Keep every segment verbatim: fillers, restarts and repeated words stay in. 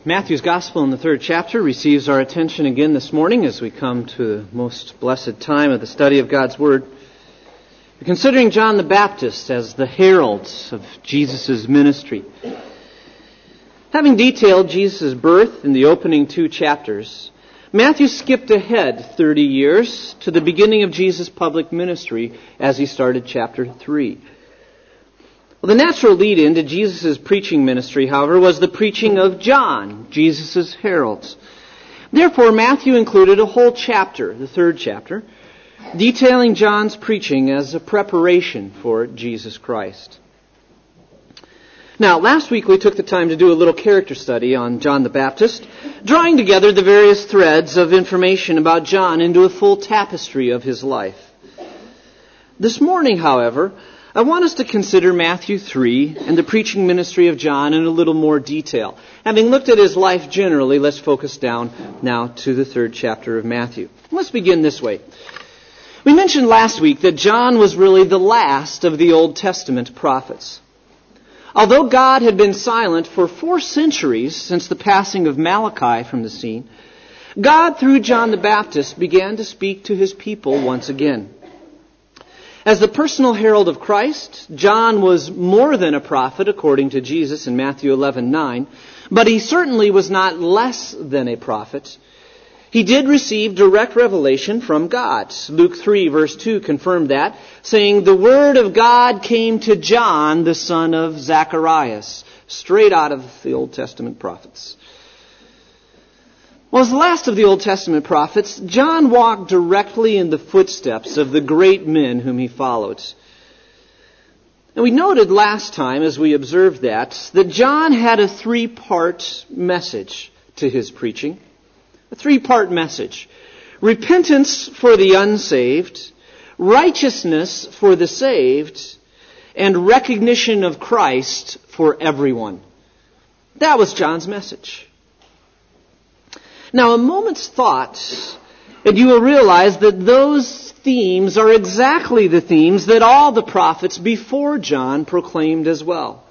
Matthew's Gospel in the third chapter receives our attention again this morning as we come to the most blessed time of the study of God's Word. We're considering John the Baptist as the herald of Jesus' ministry. Having detailed Jesus' birth in the opening two chapters, Matthew skipped ahead thirty years to the beginning of Jesus' public ministry as he started chapter three. Well, the natural lead-in to Jesus' preaching ministry, however, was the preaching of John, Jesus' herald. Therefore, Matthew included a whole chapter, the third chapter, detailing John's preaching as a preparation for Jesus Christ. Now, last week we took the time to do a little character study on John the Baptist, drawing together the various threads of information about John into a full tapestry of his life. This morning, however, I want us to consider Matthew three and the preaching ministry of John in a little more detail. Having looked at his life generally, let's focus down now to the third chapter of Matthew. Let's begin this way. We mentioned last week that John was really the last of the Old Testament prophets. Although God had been silent for four centuries since the passing of Malachi from the scene, God, through John the Baptist, began to speak to his people once again. As the personal herald of Christ, John was more than a prophet, according to Jesus in Matthew eleven nine, but he certainly was not less than a prophet. He did receive direct revelation from God. Luke three verse two confirmed that, saying, "The word of God came to John, the son of Zacharias," straight out of the Old Testament prophets. Well, as the last of the Old Testament prophets, John walked directly in the footsteps of the great men whom he followed. And we noted last time, as we observed that, that John had a three-part message to his preaching. A three-part message. Repentance for the unsaved, righteousness for the saved, and recognition of Christ for everyone. That was John's message. Now, a moment's thought, and you will realize that those themes are exactly the themes that all the prophets before John proclaimed as well.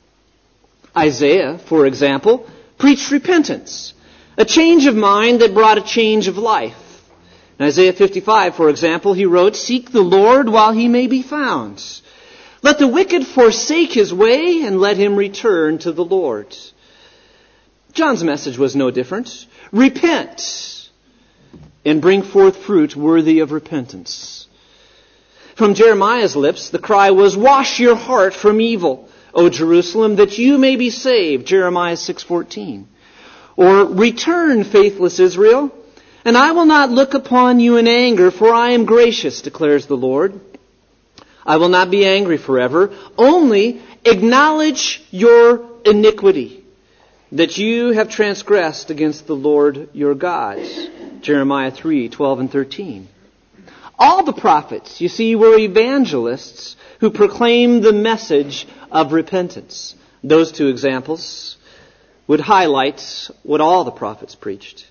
Isaiah, for example, preached repentance, a change of mind that brought a change of life. In Isaiah fifty-five, for example, he wrote, "Seek the Lord while he may be found. Let the wicked forsake his way, and let him return to the Lord." John's message was no different. Repent and bring forth fruit worthy of repentance. From Jeremiah's lips, the cry was, "Wash your heart from evil, O Jerusalem, that you may be saved," Jeremiah six fourteen. Or, "Return, faithless Israel, and I will not look upon you in anger, for I am gracious, declares the Lord. I will not be angry forever, only acknowledge your iniquity, that you have transgressed against the Lord your God," Jeremiah three twelve and thirteen. All the prophets, you see, were evangelists who proclaimed the message of repentance. Those two examples would highlight what all the prophets preached.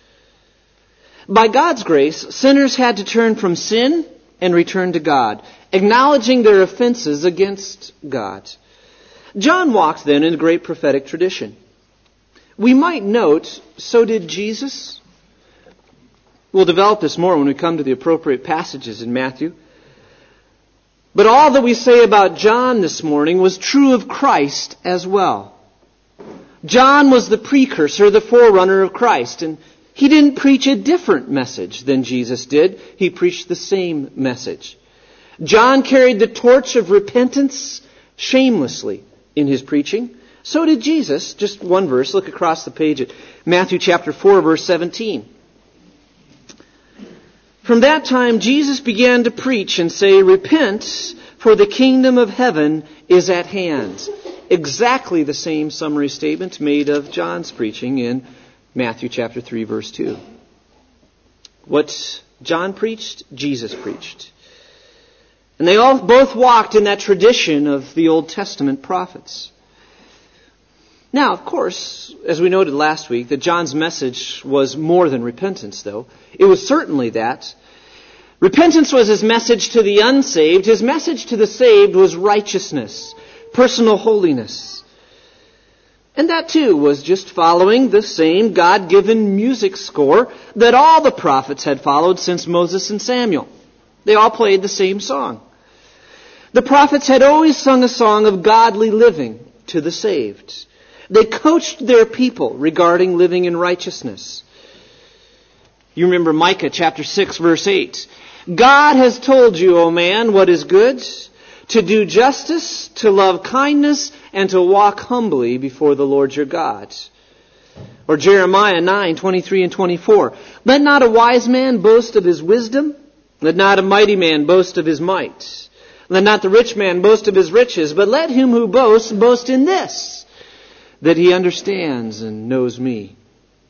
By God's grace, sinners had to turn from sin and return to God, acknowledging their offenses against God. John walked then in a great prophetic tradition. We might note, so did Jesus. We'll develop this more when we come to the appropriate passages in Matthew. But all that we say about John this morning was true of Christ as well. John was the precursor, the forerunner of Christ, and he didn't preach a different message than Jesus did. He preached the same message. John carried the torch of repentance shamelessly in his preaching. So did Jesus. Just one verse. Look across the page at Matthew chapter four, verse seventeen. "From that time Jesus began to preach and say, 'Repent, for the kingdom of heaven is at hand.'" Exactly the same summary statement made of John's preaching in Matthew chapter three, verse two. What John preached, Jesus preached. And they all both walked in that tradition of the Old Testament prophets. Now, of course, as we noted last week, that John's message was more than repentance, though. It was certainly that. Repentance was his message to the unsaved. His message to the saved was righteousness, personal holiness. And that too was just following the same God-given music score that all the prophets had followed since Moses and Samuel. They all played the same song. The prophets had always sung a song of godly living to the saved. They coached their people regarding living in righteousness. You remember Micah chapter six verse eight. God has told you, O man, what is good, to do justice, to love kindness, and to walk humbly before the Lord your God. Or Jeremiah nine twenty-three and twenty-four. Let not a wise man boast of his wisdom. Let not a mighty man boast of his might. Let not the rich man boast of his riches. But let him who boasts boast in this, that he understands and knows me.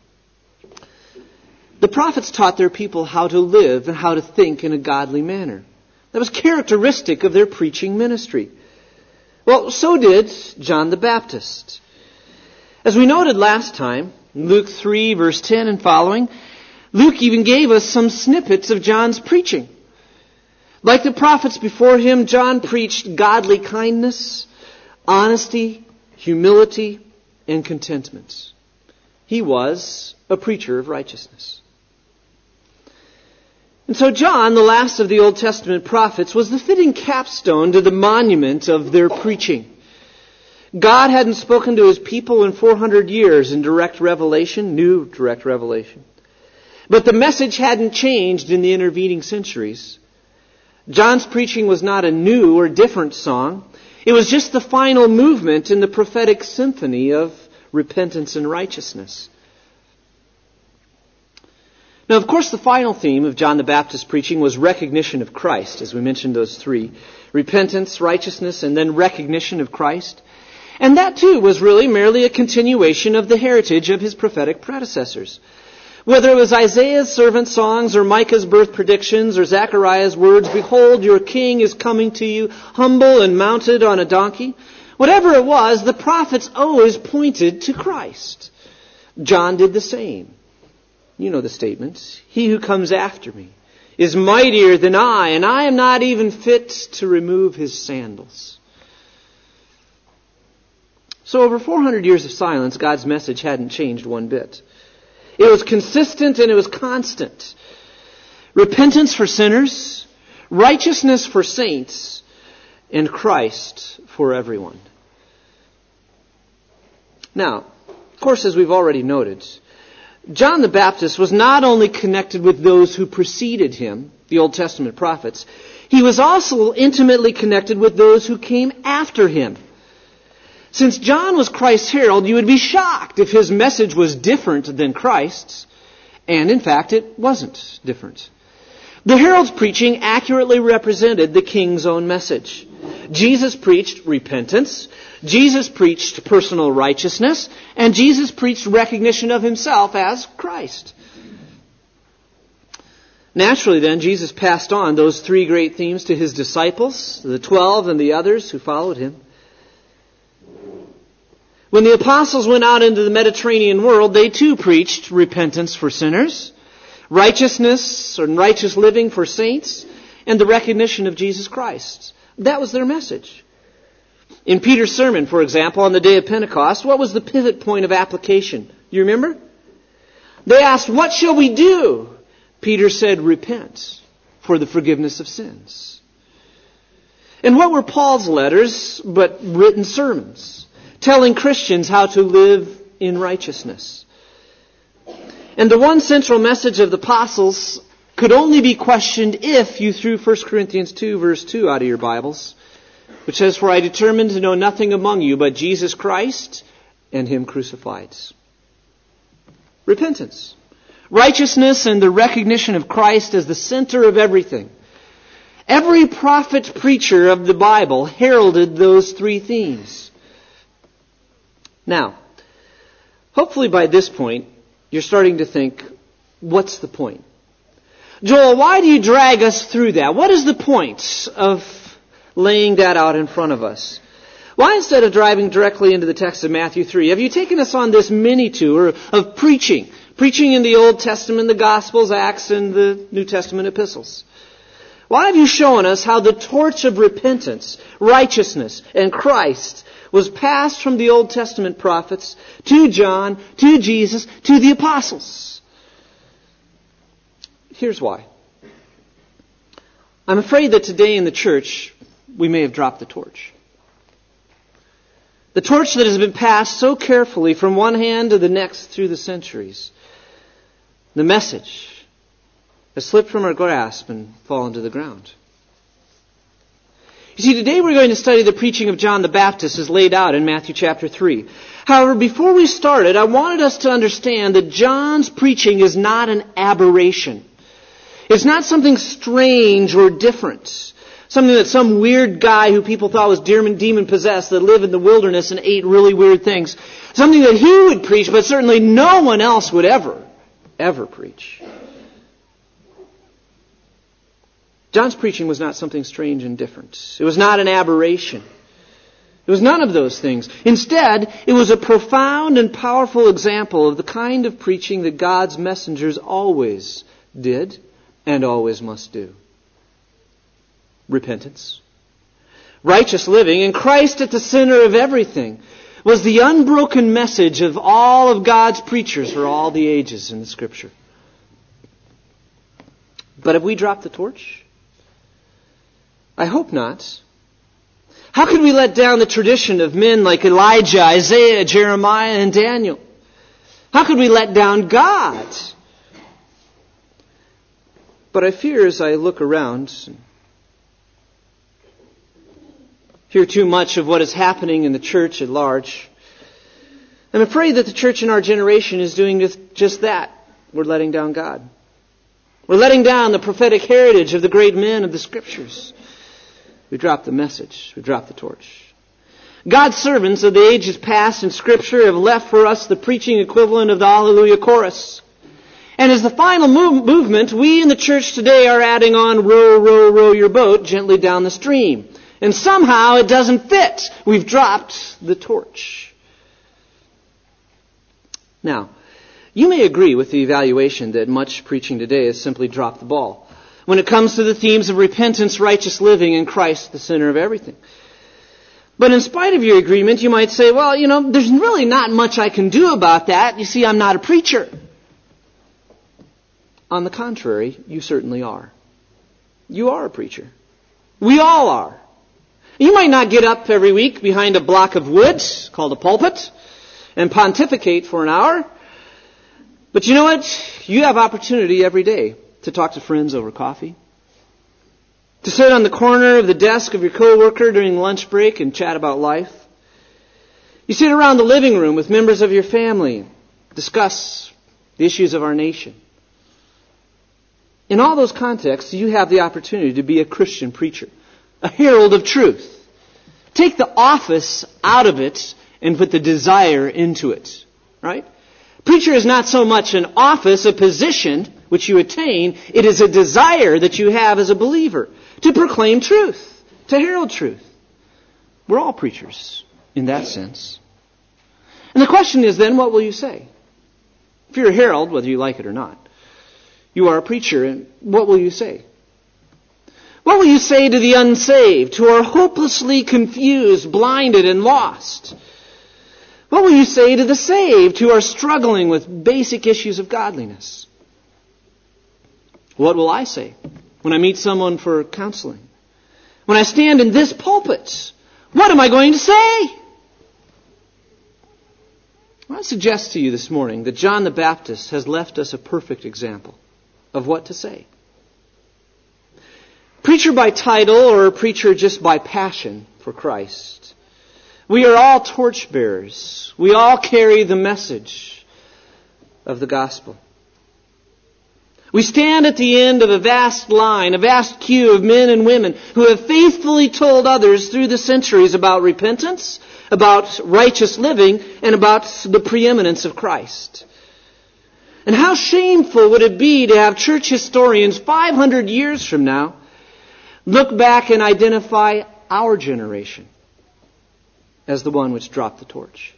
The prophets taught their people how to live and how to think in a godly manner. That was characteristic of their preaching ministry. Well, so did John the Baptist. As we noted last time, Luke three, verse ten and following, Luke even gave us some snippets of John's preaching. Like the prophets before him, John preached godly kindness, honesty, humility, and contentment. He was a preacher of righteousness. And so John, the last of the Old Testament prophets, was the fitting capstone to the monument of their preaching. God hadn't spoken to his people in four hundred years in direct revelation, new direct revelation. But the message hadn't changed in the intervening centuries. John's preaching was not a new or different song. It was just the final movement in the prophetic symphony of repentance and righteousness. Now, of course, the final theme of John the Baptist's preaching was recognition of Christ, as we mentioned those three. Repentance, righteousness, and then recognition of Christ. And that, too, was really merely a continuation of the heritage of his prophetic predecessors. Whether it was Isaiah's servant songs or Micah's birth predictions or Zechariah's words, "Behold, your king is coming to you, humble and mounted on a donkey." Whatever it was, the prophets always pointed to Christ. John did the same. You know the statements. "He who comes after me is mightier than I, and I am not even fit to remove his sandals." So over four hundred years of silence, God's message hadn't changed one bit. It was consistent and it was constant. Repentance for sinners, righteousness for saints, and Christ for everyone. Now, of course, as we've already noted, John the Baptist was not only connected with those who preceded him, the Old Testament prophets, he was also intimately connected with those who came after him. Since John was Christ's herald, you would be shocked if his message was different than Christ's, and in fact it wasn't different. The herald's preaching accurately represented the king's own message. Jesus preached repentance, Jesus preached personal righteousness, and Jesus preached recognition of himself as Christ. Naturally then, Jesus passed on those three great themes to his disciples, the twelve and the others who followed him. When the apostles went out into the Mediterranean world, they too preached repentance for sinners, righteousness and righteous living for saints, and the recognition of Jesus Christ. That was their message. In Peter's sermon, for example, on the day of Pentecost, what was the pivot point of application? You remember? They asked, "What shall we do?" Peter said, "Repent for the forgiveness of sins." And what were Paul's letters but written sermons, telling Christians how to live in righteousness? And the one central message of the apostles could only be questioned if you threw First Corinthians two, verse two out of your Bibles, which says, "For I determined to know nothing among you but Jesus Christ and Him crucified." Repentance, righteousness, and the recognition of Christ as the center of everything. Every prophet preacher of the Bible heralded those three themes. Now, hopefully by this point, you're starting to think, what's the point? Joel, why do you drag us through that? What is the point of laying that out in front of us? Why, instead of driving directly into the text of Matthew three, have you taken us on this mini tour of preaching? Preaching in the Old Testament, the Gospels, Acts, and the New Testament epistles. Why have you shown us how the torch of repentance, righteousness, and Christ was passed from the Old Testament prophets to John, to Jesus, to the apostles. Here's why. I'm afraid that today in the church, we may have dropped the torch. The torch that has been passed so carefully from one hand to the next through the centuries. The message has slipped from our grasp and fallen to the ground. You see, today we're going to study the preaching of John the Baptist as laid out in Matthew chapter three. However, before we started, I wanted us to understand that John's preaching is not an aberration. It's not something strange or different. Something that some weird guy who people thought was demon-possessed that lived in the wilderness and ate really weird things. Something that he would preach, but certainly no one else would ever, ever preach. John's preaching was not something strange and different. It was not an aberration. It was none of those things. Instead, it was a profound and powerful example of the kind of preaching that God's messengers always did and always must do. Repentance, righteous living, and Christ at the center of everything was the unbroken message of all of God's preachers for all the ages in the Scripture. But have we dropped the torch? I hope not. How could we let down the tradition of men like Elijah, Isaiah, Jeremiah, and Daniel? How could we let down God? But I fear as I look around and hear too much of what is happening in the church at large, I'm afraid that the church in our generation is doing just, just that. We're letting down God. We're letting down the prophetic heritage of the great men of the Scriptures. We dropped the message. We dropped the torch. God's servants of the ages past in Scripture have left for us the preaching equivalent of the Hallelujah chorus. And as the final move, movement, we in the church today are adding on, row, row, row your boat gently down the stream. And somehow it doesn't fit. We've dropped the torch. Now, you may agree with the evaluation that much preaching today has simply dropped the ball when it comes to the themes of repentance, righteous living, and Christ, the center of everything. But in spite of your agreement, you might say, well, you know, there's really not much I can do about that. You see, I'm not a preacher. On the contrary, you certainly are. You are a preacher. We all are. You might not get up every week behind a block of wood called a pulpit and pontificate for an hour. But you know what? You have opportunity every day to talk to friends over coffee, to sit on the corner of the desk of your coworker during lunch break and chat about life. You sit around the living room with members of your family, discuss the issues of our nation. In all those contexts, you have the opportunity to be a Christian preacher, a herald of truth. Take the office out of it and put the desire into it, right? Preacher is not so much an office, a position which you attain. It is a desire that you have as a believer to proclaim truth, to herald truth. We're all preachers in that sense. And the question is then, what will you say? If you're a herald, whether you like it or not, you are a preacher, and what will you say? What will you say to the unsaved who are hopelessly confused, blinded, and lost? What will you say to the saved who are struggling with basic issues of godliness? What will I say when I meet someone for counseling? When I stand in this pulpit, what am I going to say? I want to suggest to you this morning that John the Baptist has left us a perfect example of what to say. Preacher by title or preacher just by passion for Christ. We are all torchbearers. We all carry the message of the gospel. We stand at the end of a vast line, a vast queue of men and women who have faithfully told others through the centuries about repentance, about righteous living, and about the preeminence of Christ. And how shameful would it be to have church historians five hundred years from now look back and identify our generation as the one which dropped the torch.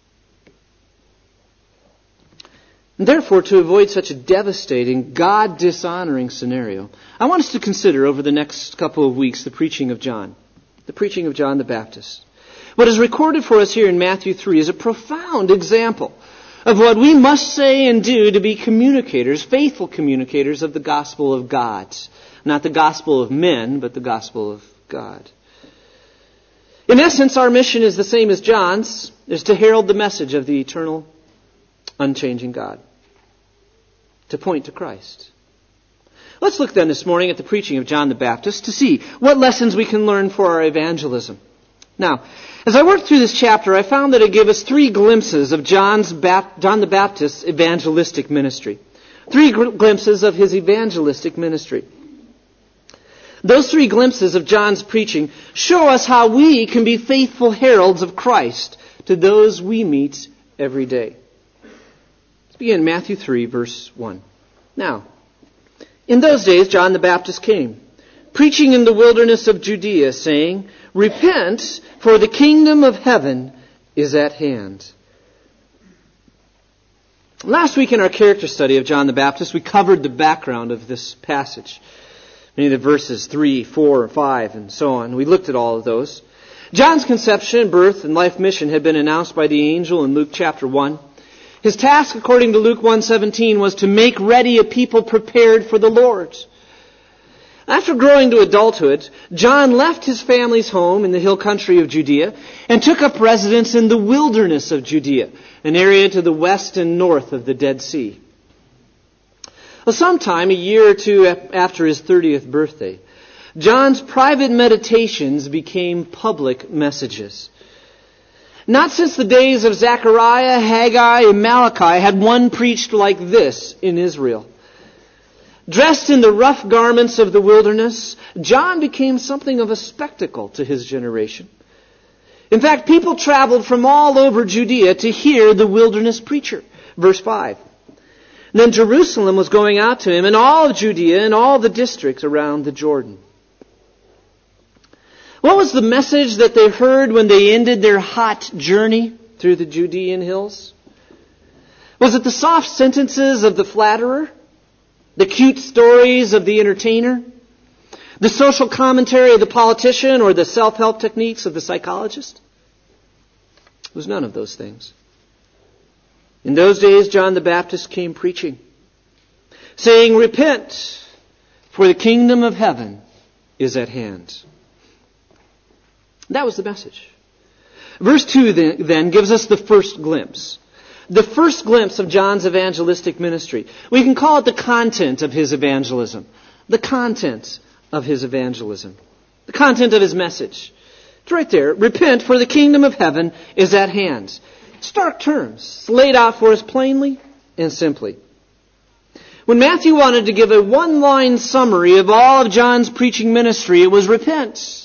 And therefore, to avoid such a devastating, God-dishonoring scenario, I want us to consider over the next couple of weeks the preaching of John, the preaching of John the Baptist. What is recorded for us here in Matthew three is a profound example of what we must say and do to be communicators, faithful communicators of the gospel of God. Not the gospel of men, but the gospel of God. In essence, our mission is the same as John's, is to herald the message of the eternal, unchanging God. To point to Christ. Let's look then this morning at the preaching of John the Baptist to see what lessons we can learn for our evangelism. Now, as I worked through this chapter, I found that it gave us three glimpses of John's Bap- John the Baptist's evangelistic ministry. Three gl- glimpses of his evangelistic ministry. Those three glimpses of John's preaching show us how we can be faithful heralds of Christ to those we meet every day. Let's begin Matthew three, verse one. Now, in those days John the Baptist came, preaching in the wilderness of Judea, saying, "Repent, for the kingdom of heaven is at hand." Last week in our character study of John the Baptist, we covered the background of this passage. Many of the verses three, four, five, and so on. We looked at all of those. John's conception, birth, and life mission had been announced by the angel in Luke chapter one. His task, according to Luke one seventeen, was to make ready a people prepared for the Lord. After growing to adulthood, John left his family's home in the hill country of Judea and took up residence in the wilderness of Judea, an area to the west and north of the Dead Sea. Well, sometime a year or two after his thirtieth birthday, John's private meditations became public messages. Not since the days of Zechariah, Haggai, and Malachi had one preached like this in Israel. Dressed in the rough garments of the wilderness, John became something of a spectacle to his generation. In fact, people traveled from all over Judea to hear the wilderness preacher. Verse five. Then Jerusalem was going out to him, and all of Judea and all the districts around the Jordan. What was the message that they heard when they ended their hot journey through the Judean hills? Was it the soft sentences of the flatterer? The cute stories of the entertainer? The social commentary of the politician, or the self-help techniques of the psychologist? It was none of those things. In those days, John the Baptist came preaching, saying, "Repent, for the kingdom of heaven is at hand." That was the message. Verse two then, then gives us the first glimpse. The first glimpse of John's evangelistic ministry. We can call it the content of his evangelism. The content of his evangelism. The content of his message. It's right there. Repent, for the kingdom of heaven is at hand. Stark terms, laid out for us plainly and simply. When Matthew wanted to give a one-line summary of all of John's preaching ministry, it was repent.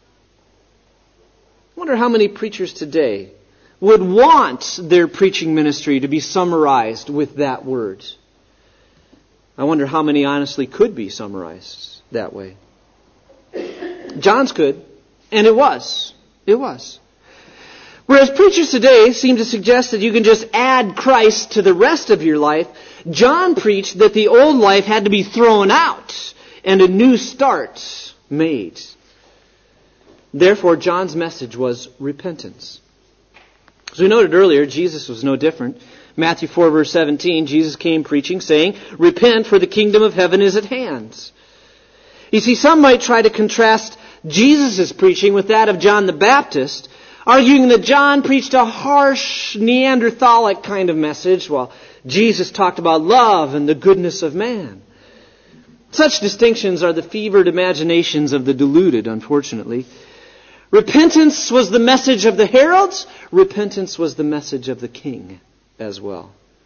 I wonder how many preachers today would want their preaching ministry to be summarized with that word. I wonder how many honestly could be summarized that way. John's could, and it was. It was. Whereas preachers today seem to suggest that you can just add Christ to the rest of your life, John preached that the old life had to be thrown out and a new start made. Therefore, John's message was repentance. As we noted earlier, Jesus was no different. Matthew four, verse seventeen, Jesus came preaching, saying, "Repent, for the kingdom of heaven is at hand." You see, some might try to contrast Jesus' preaching with that of John the Baptist, arguing that John preached a harsh, Neanderthalic kind of message, while Jesus talked about love and the goodness of man. Such distinctions are the fevered imaginations of the deluded, unfortunately. Repentance was the message of the heralds. Repentance was the message of the king as well.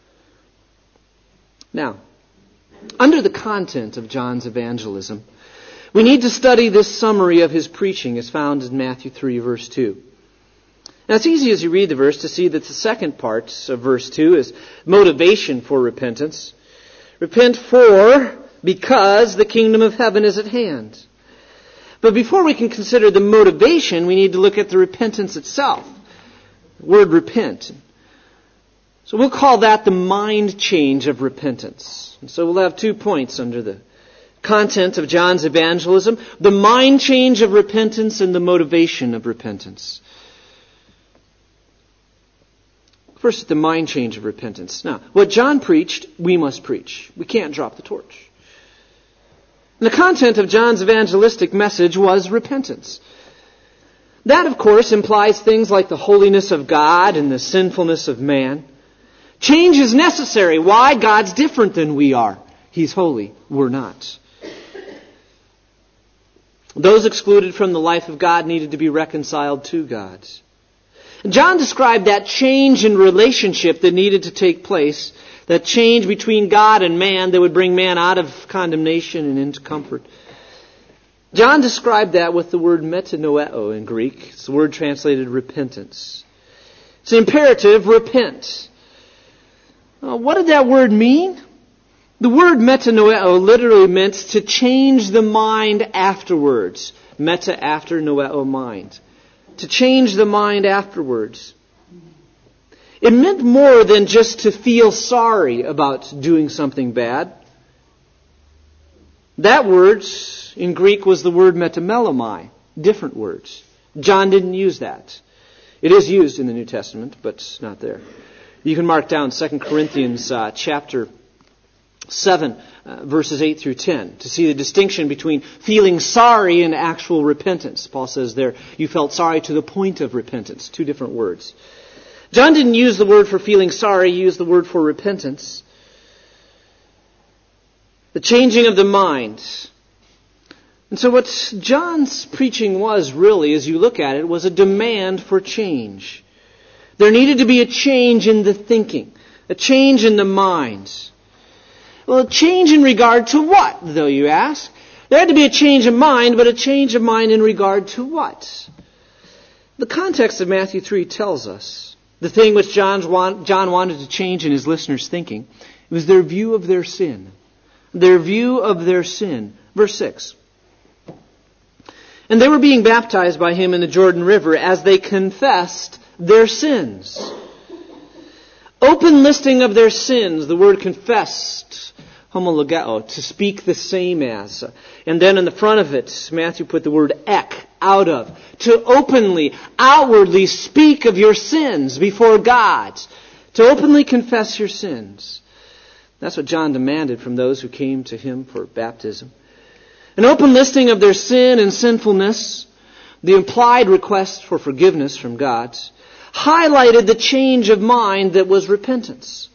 Now, under the content of John's evangelism, we need to study this summary of his preaching as found in Matthew three, verse two. Now, it's easy as you read the verse to see that the second part of verse two is motivation for repentance. Repent for, because the kingdom of heaven is at hand. But before we can consider the motivation, we need to look at the repentance itself. The word repent. So we'll call that the mind change of repentance. And so we'll have two points under the content of John's evangelism: the mind change of repentance and the motivation of repentance. First, the mind change of repentance. Now, what John preached, we must preach. We can't drop the torch. And the content of John's evangelistic message was repentance. That, of course, implies things like the holiness of God and the sinfulness of man. Change is necessary. Why? God's different than we are. He's holy. We're not. Those excluded from the life of God needed to be reconciled to God. John described that change in relationship that needed to take place, that change between God and man that would bring man out of condemnation and into comfort. John described that with the word metanoeo in Greek. It's the word translated repentance. It's an imperative, repent. Uh, what did that word mean? The word metanoeo literally meant to change the mind afterwards. Meta, after, noeo, mind. To change the mind afterwards. It meant more than just to feel sorry about doing something bad. That word in Greek was the word metamelomai. Different words. John didn't use that. It is used in the New Testament, but not there. You can mark down Second Corinthians uh, chapter seven, uh, verses eight through ten, to see the distinction between feeling sorry and actual repentance. Paul says there, you felt sorry to the point of repentance. Two different words. John didn't use the word for feeling sorry, he used the word for repentance. The changing of the mind. And so what John's preaching was really, as you look at it, was a demand for change. There needed to be a change in the thinking, a change in the minds. Well, a change in regard to what, though, you ask? There had to be a change of mind, but a change of mind in regard to what? The context of Matthew three tells us the thing which John's want, John wanted to change in his listeners' thinking. It was their view of their sin. Their view of their sin. Verse six. And they were being baptized by him in the Jordan River as they confessed their sins. Open listing of their sins. The word confessed, homologeo, to speak the same as. And then in the front of it, Matthew put the word ek, out of. To openly, outwardly speak of your sins before God. To openly confess your sins. That's what John demanded from those who came to him for baptism. An open listing of their sin and sinfulness, the implied request for forgiveness from God, highlighted the change of mind that was repentance.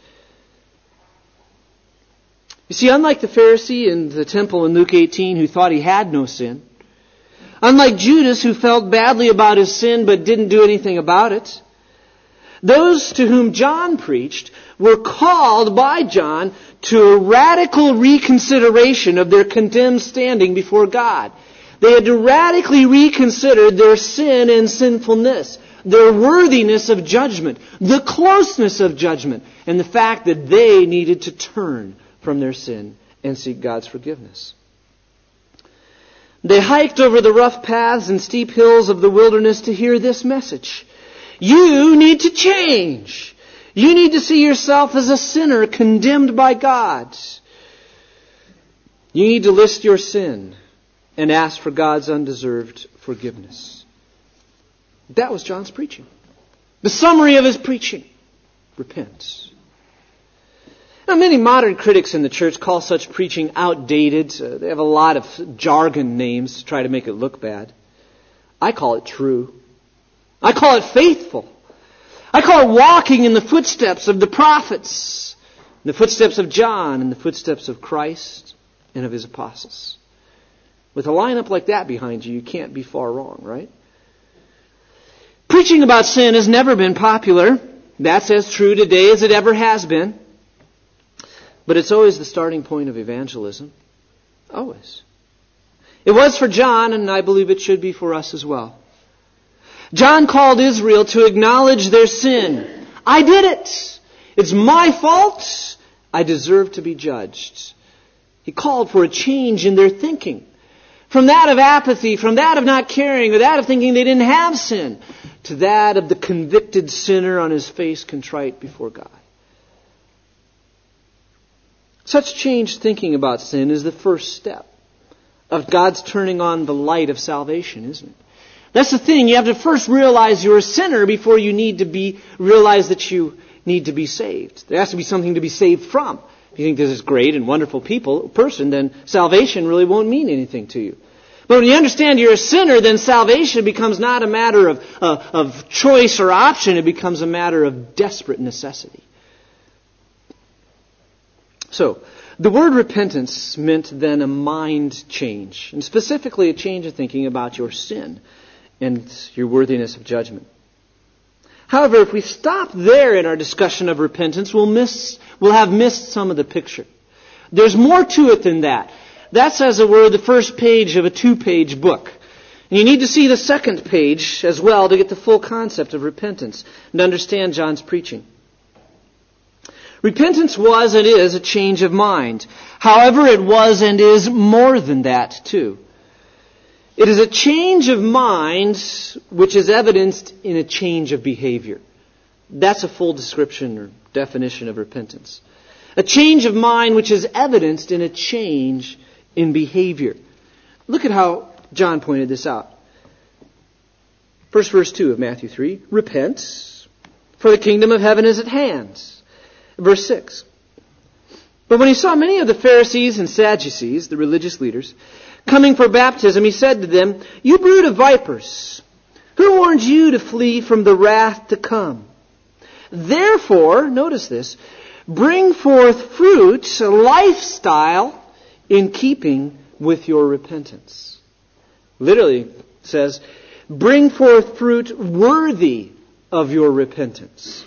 You see, unlike the Pharisee in the temple in Luke eighteen who thought he had no sin, unlike Judas who felt badly about his sin but didn't do anything about it, those to whom John preached were called by John to a radical reconsideration of their condemned standing before God. They had to radically reconsider their sin and sinfulness, their worthiness of judgment, the closeness of judgment, and the fact that they needed to turn from their sin and seek God's forgiveness. They hiked over the rough paths and steep hills of the wilderness to hear this message. You need to change. You need to see yourself as a sinner condemned by God. You need to list your sin and ask for God's undeserved forgiveness. That was John's preaching. The summary of his preaching. Repent. Now, many modern critics in the church call such preaching outdated. Uh, they have a lot of jargon names to try to make it look bad. I call it true. I call it faithful. I call it walking in the footsteps of the prophets, in the footsteps of John, in the footsteps of Christ and of his apostles. With a lineup like that behind you, you can't be far wrong, right? Preaching about sin has never been popular. That's as true today as it ever has been. But it's always the starting point of evangelism. Always. It was for John, and I believe it should be for us as well. John called Israel to acknowledge their sin. I did it. It's my fault. I deserve to be judged. He called for a change in their thinking. From that of apathy, from that of not caring, or that of thinking they didn't have sin, to that of the convicted sinner on his face contrite before God. Such changed thinking about sin is the first step of God's turning on the light of salvation, isn't it? That's the thing. You have to first realize you're a sinner before you need to be realize that you need to be saved. There has to be something to be saved from. If you think this is great and wonderful people, person, then salvation really won't mean anything to you. But when you understand you're a sinner, then salvation becomes not a matter of, uh, of choice or option. It becomes a matter of desperate necessity. So, the word repentance meant then a mind change, and specifically a change of thinking about your sin and your worthiness of judgment. However, if we stop there in our discussion of repentance, we'll miss, we'll have missed some of the picture. There's more to it than that. That's, as it were, the first page of a two-page book. And you need to see the second page as well to get the full concept of repentance and understand John's preaching. Repentance was and is a change of mind. However, it was and is more than that, too. It is a change of mind which is evidenced in a change of behavior. That's a full description or definition of repentance. A change of mind which is evidenced in a change in behavior. Look at how John pointed this out. First verse two of Matthew three. Repent, for the kingdom of heaven is at hand. Verse six. But when he saw many of the Pharisees and Sadducees, the religious leaders, coming for baptism, he said to them, "You brood of vipers, who warned you to flee from the wrath to come? Therefore," notice this, "bring forth fruit, a lifestyle in keeping with your repentance." Literally it says, "Bring forth fruit worthy of your repentance."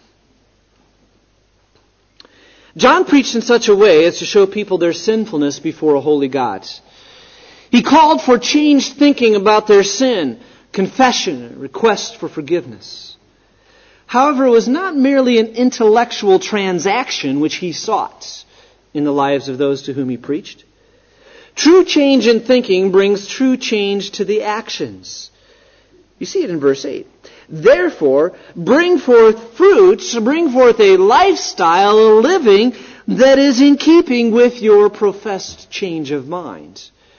John preached in such a way as to show people their sinfulness before a holy God. He called for changed thinking about their sin, confession, and request for forgiveness. However, it was not merely an intellectual transaction which he sought in the lives of those to whom he preached. True change in thinking brings true change to the actions. You see it in verse eight. Therefore, bring forth fruit, bring forth a lifestyle, a living that is in keeping with your professed change of mind.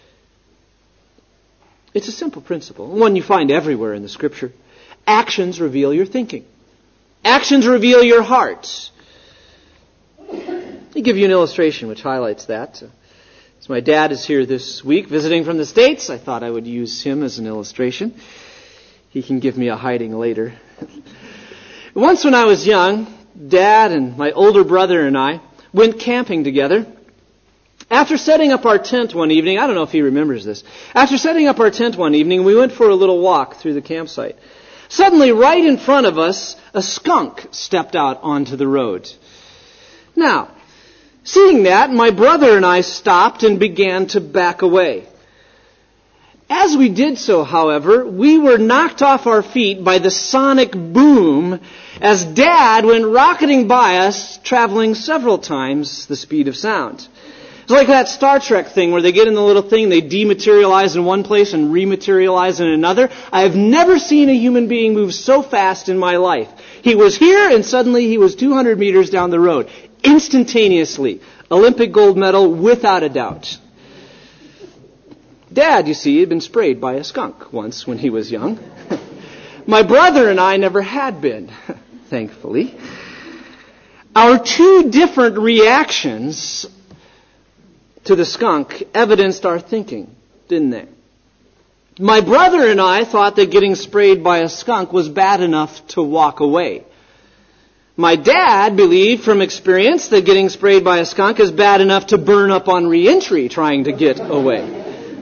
It's a simple principle, one you find everywhere in the Scripture. Actions reveal your thinking. Actions reveal your heart. Let me give you an illustration which highlights that. As my dad is here this week visiting from the States, I thought I would use him as an illustration. He can give me a hiding later. Once when I was young, Dad and my older brother and I went camping together. After setting up our tent one evening, I don't know if he remembers this. After setting up our tent one evening, we went for a little walk through the campsite. Suddenly, right in front of us, a skunk stepped out onto the road. Now, seeing that, my brother and I stopped and began to back away. As we did so, however, we were knocked off our feet by the sonic boom as Dad went rocketing by us, traveling several times the speed of sound. It's like that Star Trek thing where they get in the little thing, they dematerialize in one place and rematerialize in another. I have never seen a human being move so fast in my life. He was here and suddenly he was two hundred meters down the road. Instantaneously. Olympic gold medal without a doubt. Dad, you see, had been sprayed by a skunk once when he was young. My brother and I never had been, thankfully. Our two different reactions to the skunk evidenced our thinking, didn't they? My brother and I thought that getting sprayed by a skunk was bad enough to walk away. My dad believed from experience that getting sprayed by a skunk is bad enough to burn up on re-entry trying to get away.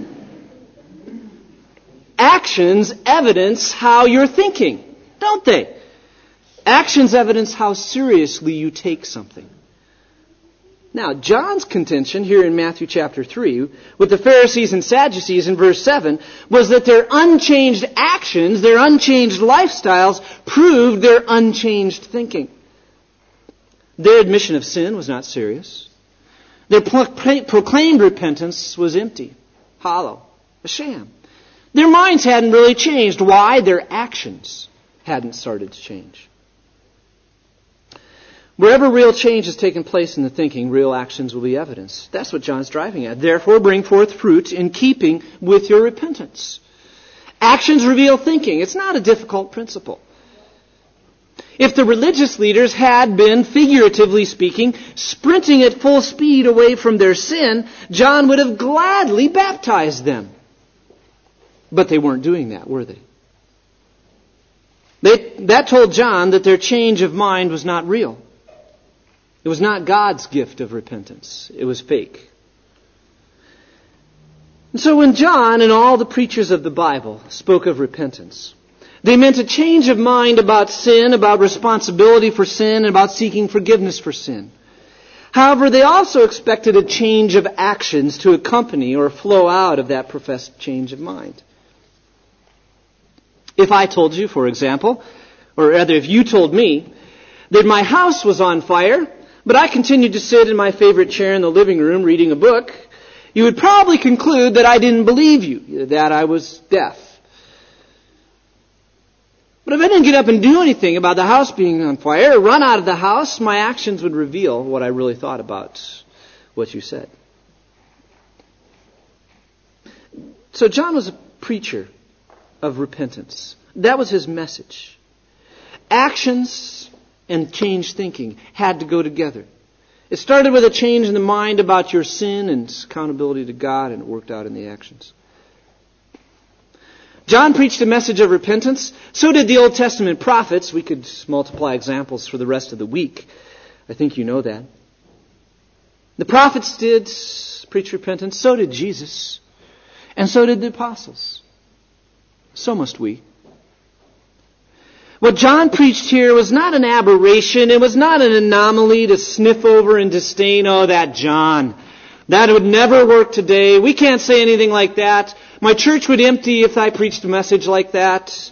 Actions evidence how you're thinking, don't they? Actions evidence how seriously you take something. Now, John's contention here in Matthew chapter three with the Pharisees and Sadducees in verse seven was that their unchanged actions, their unchanged lifestyles, proved their unchanged thinking. Their admission of sin was not serious. Their proclaimed repentance was empty, hollow, a sham. Their minds hadn't really changed. Why? Their actions hadn't started to change. Wherever real change has taken place in the thinking, real actions will be evidenced. That's what John's driving at. Therefore, bring forth fruit in keeping with your repentance. Actions reveal thinking. It's not a difficult principle. If the religious leaders had been, figuratively speaking, sprinting at full speed away from their sin, John would have gladly baptized them. But they weren't doing that, were they? They, that told John that their change of mind was not real. It was not God's gift of repentance. It was fake. And so when John and all the preachers of the Bible spoke of repentance, they meant a change of mind about sin, about responsibility for sin, and about seeking forgiveness for sin. However, they also expected a change of actions to accompany or flow out of that professed change of mind. If I told you, for example, or rather if you told me, that my house was on fire, but I continued to sit in my favorite chair in the living room reading a book, you would probably conclude that I didn't believe you, that I was deaf. But if I didn't get up and do anything about the house being on fire, or run out of the house, my actions would reveal what I really thought about what you said. So John was a preacher of repentance. That was his message. Actions and changed thinking had to go together. It started with a change in the mind about your sin and accountability to God, and it worked out in the actions. John preached a message of repentance. So did the Old Testament prophets. We could multiply examples for the rest of the week. I think you know that. The prophets did preach repentance. So did Jesus. And so did the apostles. So must we. What John preached here was not an aberration. It was not an anomaly to sniff over and disdain. Oh, that John. That would never work today. We can't say anything like that. My church would empty if I preached a message like that.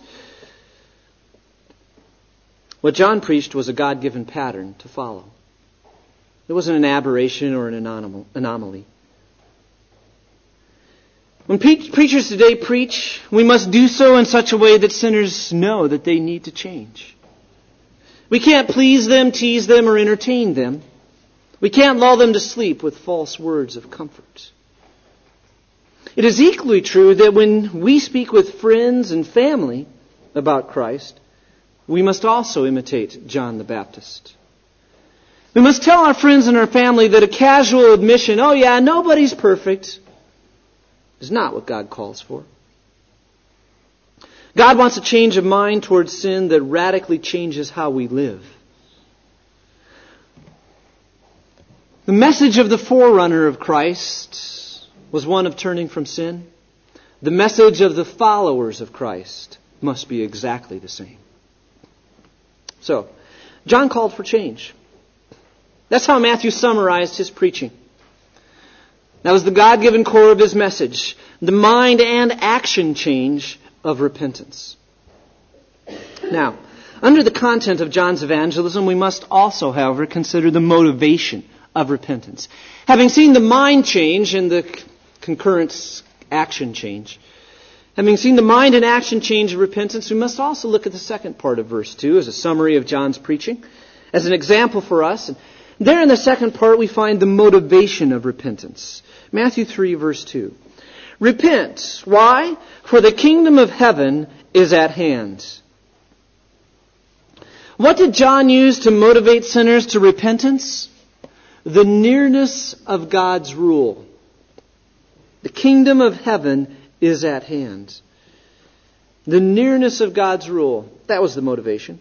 What John preached was a God-given pattern to follow. It wasn't an aberration or an anomaly. When pe- preachers today preach, we must do so in such a way that sinners know that they need to change. We can't please them, tease them, or entertain them. We can't lull them to sleep with false words of comfort. It is equally true that when we speak with friends and family about Christ, we must also imitate John the Baptist. We must tell our friends and our family that a casual admission, oh yeah, nobody's perfect, is not what God calls for. God wants a change of mind towards sin that radically changes how we live. The message of the forerunner of Christ was one of turning from sin. The message of the followers of Christ must be exactly the same. So, John called for change. That's how Matthew summarized his preaching. That was the God-given core of his message. The mind and action change of repentance. Now, under the content of John's evangelism, we must also, however, consider the motivation of repentance. Having seen the mind change and the concurrent action change, having seen the mind and action change of repentance, we must also look at the second part of verse two as a summary of John's preaching, as an example for us. And there in the second part we find the motivation of repentance. Matthew three, verse two. Repent. Why? For the kingdom of heaven is at hand. What did John use to motivate sinners to repentance? The nearness of God's rule. The kingdom of heaven is at hand. The nearness of God's rule. That was the motivation.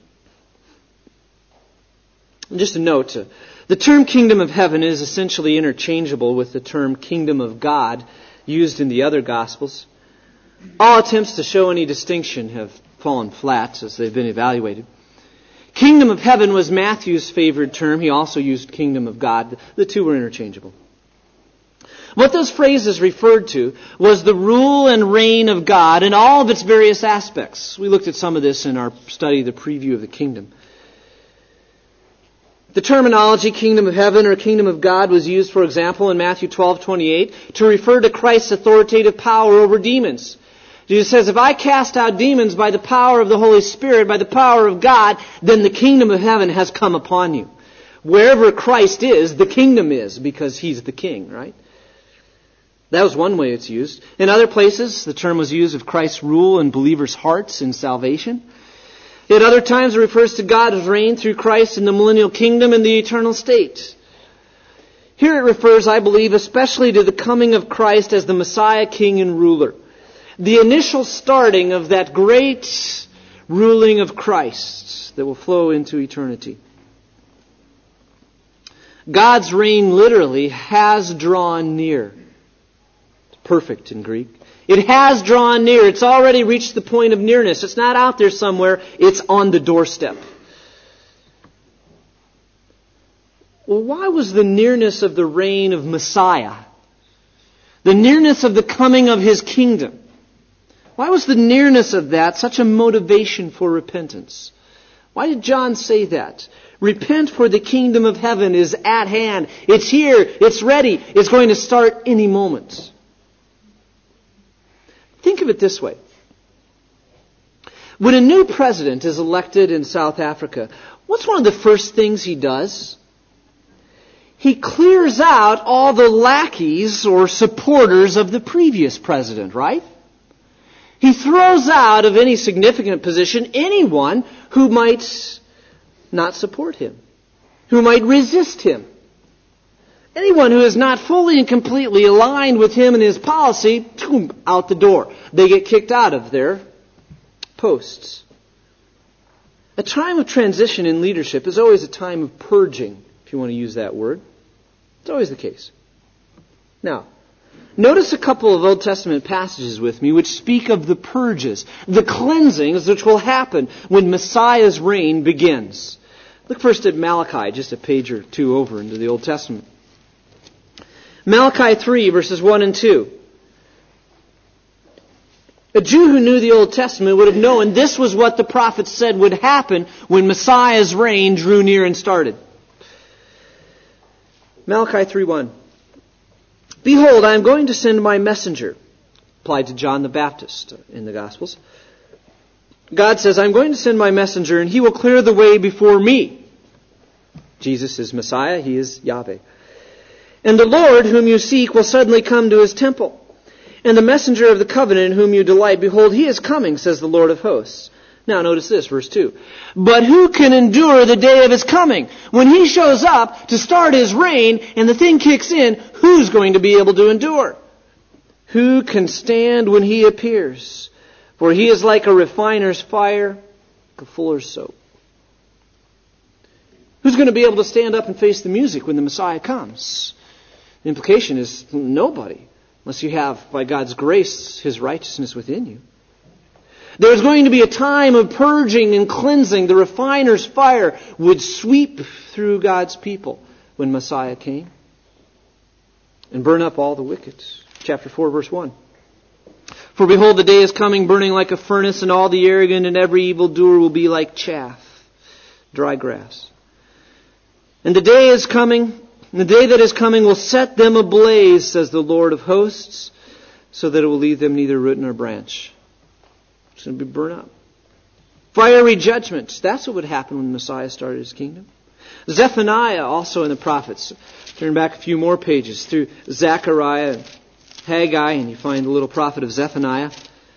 And just a note, uh, the term kingdom of heaven is essentially interchangeable with the term kingdom of God used in the other Gospels. All attempts to show any distinction have fallen flat as they've been evaluated. Kingdom of heaven was Matthew's favored term. He also used kingdom of God. The two were interchangeable. What those phrases referred to was the rule and reign of God in all of its various aspects. We looked at some of this in our study, the preview of the kingdom. The terminology kingdom of heaven or kingdom of God was used, for example, in Matthew twelve twenty-eight to refer to Christ's authoritative power over demons. Jesus says, if I cast out demons by the power of the Holy Spirit, by the power of God, then the kingdom of heaven has come upon you. Wherever Christ is, the kingdom is, because He's the King, right? That was one way it's used. In other places, the term was used of Christ's rule in believers' hearts in salvation. At other times it refers to God's reign through Christ in the millennial kingdom and the eternal state. Here it refers, I believe, especially to the coming of Christ as the Messiah, King, and ruler. The initial starting of that great ruling of Christ that will flow into eternity. God's reign literally has drawn near. It's perfect in Greek. It has drawn near. It's already reached the point of nearness. It's not out there somewhere. It's on the doorstep. Well, why was the nearness of the reign of Messiah, the nearness of the coming of His kingdom, why was the nearness of that such a motivation for repentance? Why did John say that? Repent, for the kingdom of heaven is at hand. It's here. It's ready. It's going to start any moment. Think of it this way. When a new president is elected in South Africa, what's one of the first things he does? He clears out all the lackeys or supporters of the previous president, right? He throws out of any significant position anyone who might not support him, who might resist him. Anyone who is not fully and completely aligned with him and his policy, boom, out the door. They get kicked out of their posts. A time of transition in leadership is always a time of purging, if you want to use that word. It's always the case. Now, notice a couple of Old Testament passages with me which speak of the purges, the cleansings which will happen when Messiah's reign begins. Look first at Malachi, just a page or two over into the Old Testament. Malachi three, verses one and two. A Jew who knew the Old Testament would have known this was what the prophets said would happen when Messiah's reign drew near and started. Malachi three one. Behold, I am going to send my messenger, applied to John the Baptist in the Gospels. God says, I'm going to send my messenger and he will clear the way before me. Jesus is Messiah, he is Yahweh. And the Lord whom you seek will suddenly come to his temple. And the messenger of the covenant in whom you delight, behold, he is coming, says the Lord of hosts. Now notice this, verse two. But who can endure the day of his coming? When he shows up to start his reign and the thing kicks in, who's going to be able to endure? Who can stand when he appears? For he is like a refiner's fire, like a fuller's soap. Who's going to be able to stand up and face the music when the Messiah comes? The implication is nobody, unless you have, by God's grace, his righteousness within you. There's going to be a time of purging and cleansing. The refiner's fire would sweep through God's people when Messiah came and burn up all the wicked. Chapter four, verse one. For behold, the day is coming, burning like a furnace, and all the arrogant and every evildoer will be like chaff, dry grass. And the day is coming, and the day that is coming will set them ablaze, says the Lord of hosts, so that it will leave them neither root nor branch. It's going to be burned up. Fiery judgment. That's what would happen when Messiah started his kingdom. Zephaniah, also in the prophets. Turn back a few more pages through Zechariah and Haggai, and you find the little prophet of Zephaniah.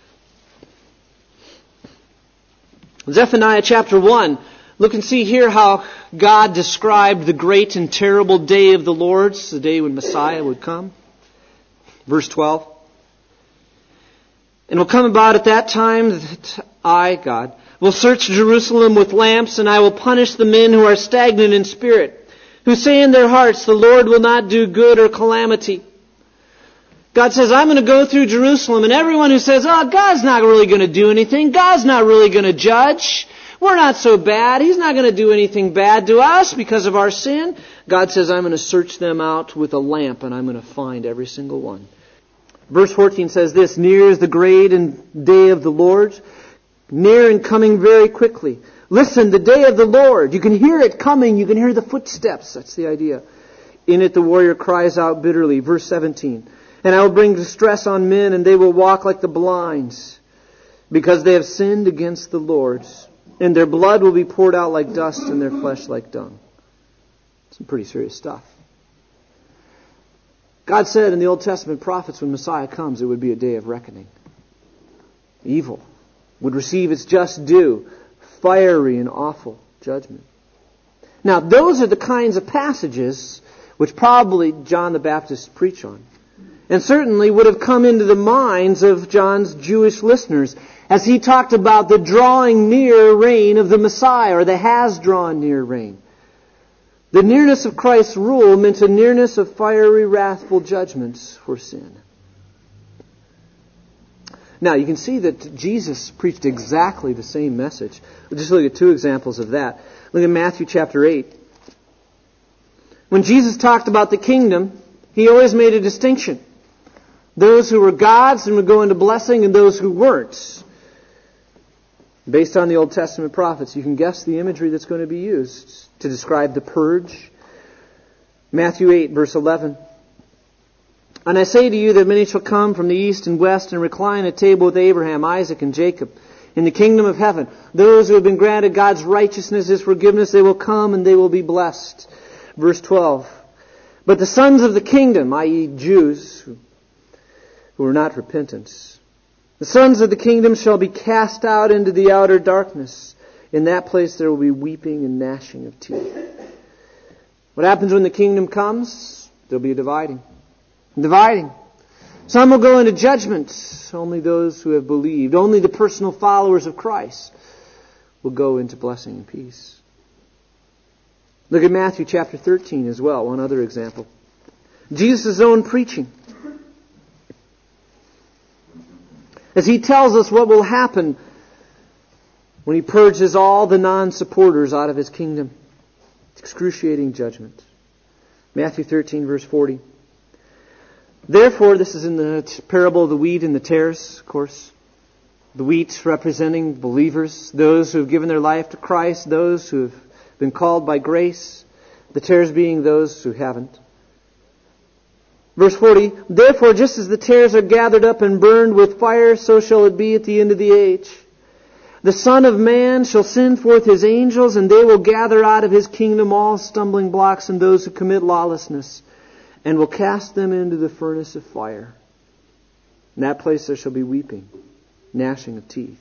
Zephaniah chapter one. Look and see here how God described the great and terrible day of the Lord, the day when Messiah would come. Verse twelve. And it will come about at that time that I, God, will search Jerusalem with lamps, and I will punish the men who are stagnant in spirit, who say in their hearts, the Lord will not do good or calamity. God says, I'm going to go through Jerusalem, and everyone who says, oh, God's not really going to do anything, God's not really going to judge, we're not so bad, He's not going to do anything bad to us because of our sin. God says, I'm going to search them out with a lamp, and I'm going to find every single one. Verse fourteen says this, near is the great and day of the Lord, near and coming very quickly. Listen, the day of the Lord, you can hear it coming, you can hear the footsteps, that's the idea. In it the warrior cries out bitterly. Verse seventeen, and I will bring distress on men, and they will walk like the blind, because they have sinned against the Lord, and their blood will be poured out like dust, and their flesh like dung. Some pretty serious stuff. God said in the Old Testament prophets, when Messiah comes, it would be a day of reckoning. Evil would receive its just due. fiery and awful judgment. Now, those are the kinds of passages which probably John the Baptist preached on, and certainly would have come into the minds of John's Jewish listeners as he talked about the drawing near reign of the Messiah, or the has drawn near reign. The nearness of Christ's rule meant a nearness of fiery, wrathful judgments for sin. Now, you can see that Jesus preached exactly the same message. We'll just look at two examples of that. Look at Matthew chapter eight. When Jesus talked about the kingdom, He always made a distinction. Those who were God's and would go into blessing, and those who weren't. Based on the Old Testament prophets, you can guess the imagery that's going to be used to describe the purge. Matthew eight, verse eleven. And I say to you that many shall come from the east and west and recline at table with Abraham, Isaac, and Jacob in the kingdom of heaven. Those who have been granted God's righteousness, His forgiveness, they will come and they will be blessed. Verse twelve. But the sons of the kingdom, that is Jews who, who are not repentant, the sons of the kingdom shall be cast out into the outer darkness. In that place there will be weeping and gnashing of teeth. What happens when the kingdom comes? There'll be a dividing. Dividing. Some will go into judgment. Only those who have believed, only the personal followers of Christ will go into blessing and peace. Look at Matthew chapter thirteen as well, one other example. Jesus' own preaching. As He tells us what will happen when He purges all the non-supporters out of His kingdom. It's excruciating judgment. Matthew thirteen, verse forty. Therefore, this is in the parable of the wheat and the tares, of course. The wheat representing believers, those who have given their life to Christ, those who have been called by grace. The tares being those who haven't. Verse forty, therefore, just as the tares are gathered up and burned with fire, so shall it be at the end of the age. The Son of Man shall send forth His angels, and they will gather out of His kingdom all stumbling blocks and those who commit lawlessness, and will cast them into the furnace of fire. In that place there shall be weeping, gnashing of teeth.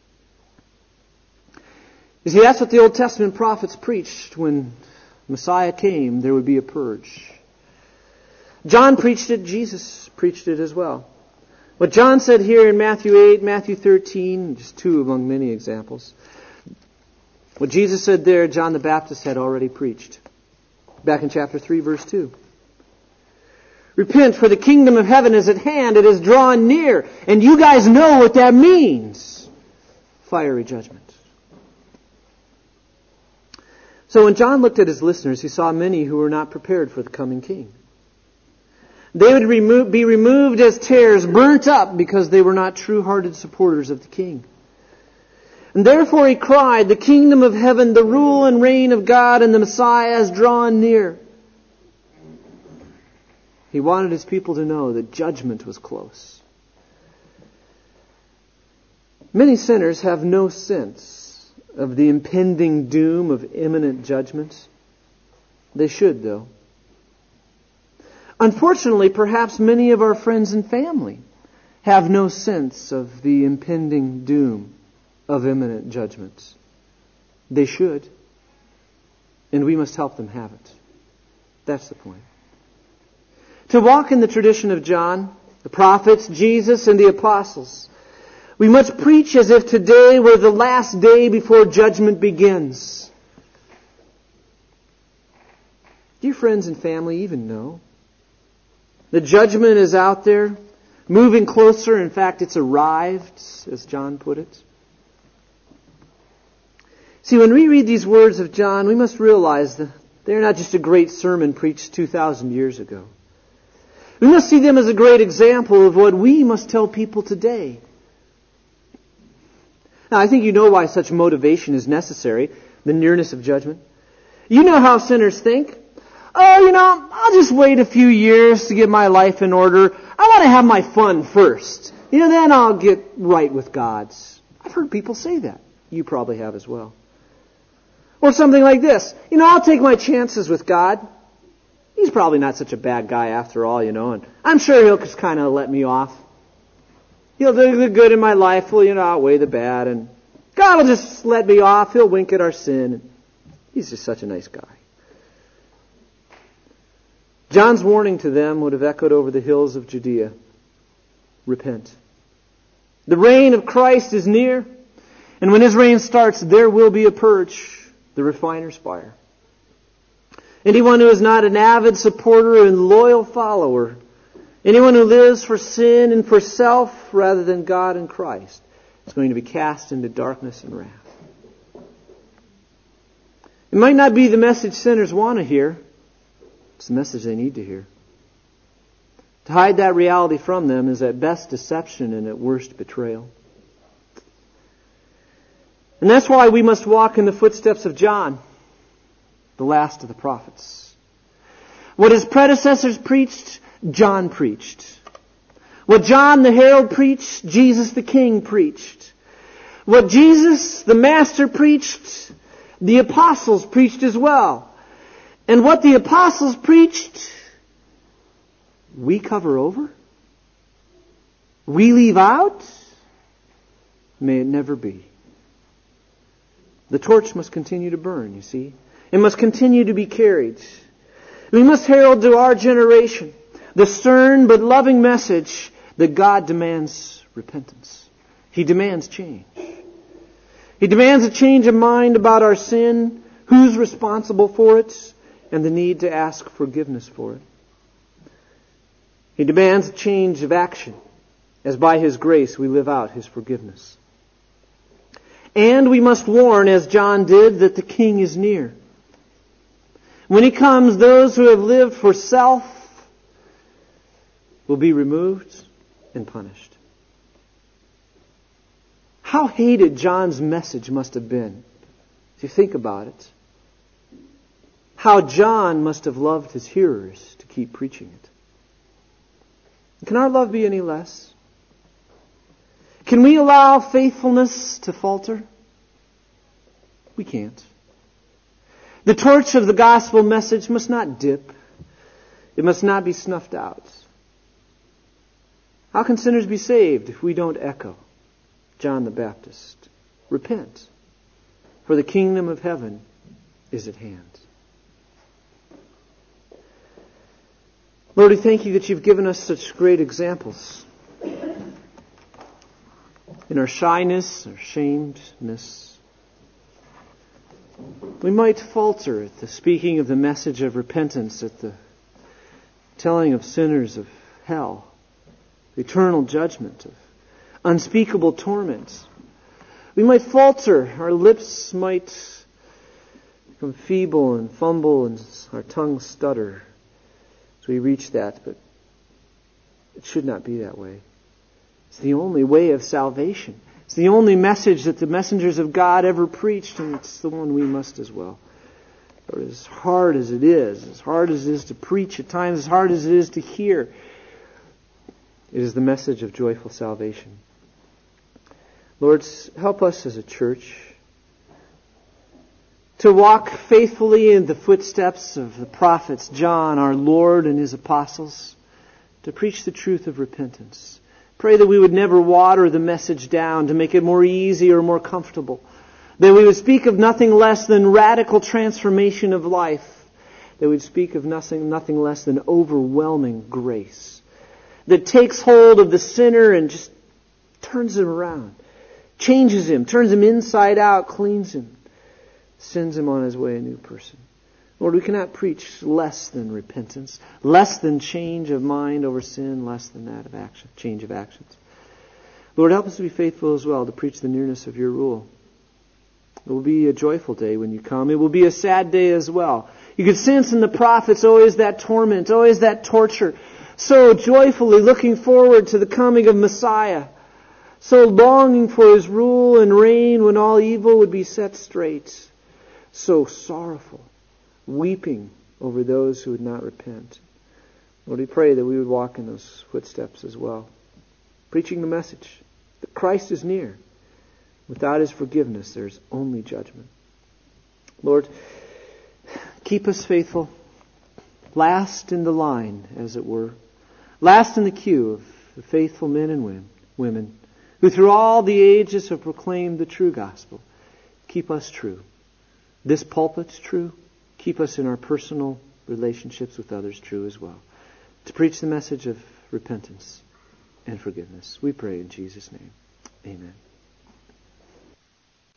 You see, that's what the Old Testament prophets preached. When Messiah came, there would be a purge. John preached it, Jesus preached it as well. What John said here in Matthew eight, Matthew thirteen, just two among many examples. What Jesus said there, John the Baptist had already preached. Back in chapter three, verse two. Repent, for the kingdom of heaven is at hand. It is drawn near. And you guys know what that means. Fiery judgment. So when John looked at his listeners, he saw many who were not prepared for the coming king. They would remo- be removed as tares, burnt up, because they were not true-hearted supporters of the king. And therefore he cried, the kingdom of heaven, the rule and reign of God and the Messiah has drawn near. He wanted his people to know that judgment was close. Many sinners have no sense of the impending doom of imminent judgment. They should, though. Unfortunately, perhaps many of our friends and family have no sense of the impending doom of imminent judgments. They should. And we must help them have it. That's the point. To walk in the tradition of John, the prophets, Jesus, and the apostles, we must preach as if today were the last day before judgment begins. Do your friends and family even know? The judgment is out there, moving closer. In fact, it's arrived, as John put it. See, when we read these words of John, we must realize that they're not just a great sermon preached two thousand years ago. We must see them as a great example of what we must tell people today. Now, I think you know why such motivation is necessary, the nearness of judgment. You know how sinners think. Oh, you know, I'll just wait a few years to get my life in order. I want to have my fun first. You know, then I'll get right with God. I've heard people say that. You probably have as well. Or something like this. You know, I'll take my chances with God. He's probably not such a bad guy after all, you know, and I'm sure He'll just kind of let me off. He'll do the good in my life will, you know, outweigh the bad, and God will just let me off. He'll wink at our sin. He's just such a nice guy. John's warning to them would have echoed over the hills of Judea. Repent. The reign of Christ is near, and when His reign starts, there will be a purge, the refiner's fire. Anyone who is not an avid supporter and loyal follower, anyone who lives for sin and for self rather than God and Christ, is going to be cast into darkness and wrath. It might not be the message sinners want to hear. It's the message they need to hear. To hide that reality from them is at best deception and at worst betrayal. And that's why we must walk in the footsteps of John, the last of the prophets. What his predecessors preached, John preached. What John the herald preached, Jesus the King preached. What Jesus the Master preached, the apostles preached as well. And what the apostles preached, we cover over? We leave out? May it never be. The torch must continue to burn, you see. It must continue to be carried. We must herald to our generation the stern but loving message that God demands repentance. He demands change. He demands a change of mind about our sin, who's responsible for it, and the need to ask forgiveness for it. He demands a change of action, as by His grace we live out His forgiveness. And we must warn, as John did, that the King is near. When He comes, those who have lived for self will be removed and punished. How hated John's message must have been, if you think about it. How John must have loved his hearers to keep preaching it. Can our love be any less? Can we allow faithfulness to falter? We can't. The torch of the gospel message must not dip. It must not be snuffed out. How can sinners be saved if we don't echo John the Baptist? Repent, for the kingdom of heaven is at hand. Lord, we thank You that You've given us such great examples. In our shyness, our shamedness, we might falter at the speaking of the message of repentance, at the telling of sinners of hell, eternal judgment, of unspeakable torment. We might falter. Our lips might become feeble and fumble and our tongues stutter as we reach that, but it should not be that way. It's the only way of salvation. It's the only message that the messengers of God ever preached, and it's the one we must as well. Lord, as hard as it is, as hard as it is to preach at times, as hard as it is to hear, it is the message of joyful salvation. Lord, help us as a church to walk faithfully in the footsteps of the prophets, John, our Lord, and His apostles, to preach the truth of repentance. Pray that we would never water the message down to make it more easy or more comfortable. That we would speak of nothing less than radical transformation of life. That we would speak of nothing, nothing less than overwhelming grace. That takes hold of the sinner and just turns him around. Changes him, turns him inside out, cleans him, sends him on his way a new person. Lord, we cannot preach less than repentance, less than change of mind over sin, less than that of action, change of actions. Lord, help us to be faithful as well to preach the nearness of Your rule. It will be a joyful day when You come. It will be a sad day as well. You could sense in the prophets always that torment, always that torture, so joyfully looking forward to the coming of Messiah, so longing for His rule and reign when all evil would be set straight, so sorrowful, weeping over those who would not repent. Lord, we pray that we would walk in those footsteps as well, preaching the message that Christ is near. Without His forgiveness, there is only judgment. Lord, keep us faithful, last in the line, as it were, last in the queue of the faithful men and women who through all the ages have proclaimed the true gospel. Keep us true. This pulpit's true. Keep us in our personal relationships with others true as well. To preach the message of repentance and forgiveness. We pray in Jesus' name. Amen.